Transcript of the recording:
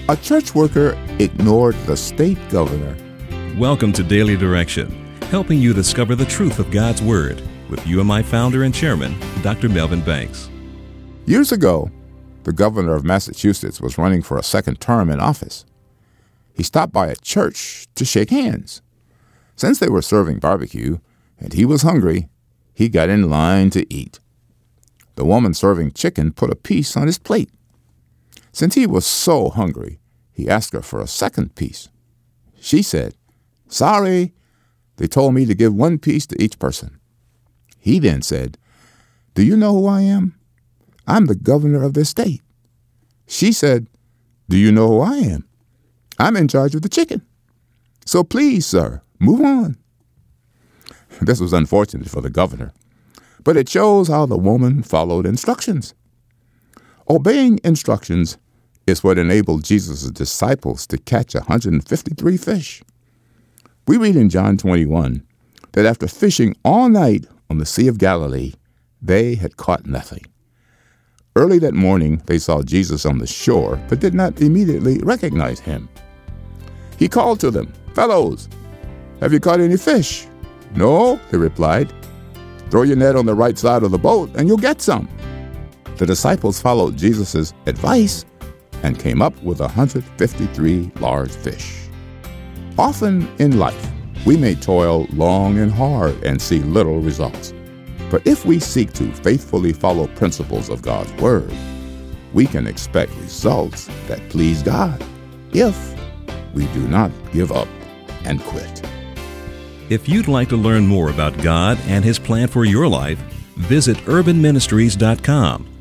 A church worker ignored the state governor. Welcome to Daily Direction, helping you discover the truth of God's Word with UMI founder and chairman, Dr. Melvin Banks. Years ago, the governor of Massachusetts was running for a second term in office. He stopped by a church to shake hands. Since they were serving barbecue and he was hungry, he got in line to eat. The woman serving chicken put a piece on his plate. Since he was so hungry, he asked her for a second piece. She said, "Sorry, they told me to give one piece to each person." He then said, "Do you know who I am? I'm the governor of this state." She said, "Do you know who I am? I'm in charge of the chicken. So please, sir, move on." This was unfortunate for the governor, but it shows how the woman followed instructions. Obeying instructions is what enabled Jesus' disciples to catch 153 fish. We read in John 21 that after fishing all night on the Sea of Galilee, they had caught nothing. Early that morning, they saw Jesus on the shore, but did not immediately recognize him. He called to them, "Fellows, have you caught any fish?" "No," they replied. "Throw your net on the right side of the boat and you'll get some." The disciples followed Jesus' advice and came up with 153 large fish. Often in life, we may toil long and hard and see little results. But if we seek to faithfully follow principles of God's Word, we can expect results that please God if we do not give up and quit. If you'd like to learn more about God and His plan for your life, visit urbanministries.com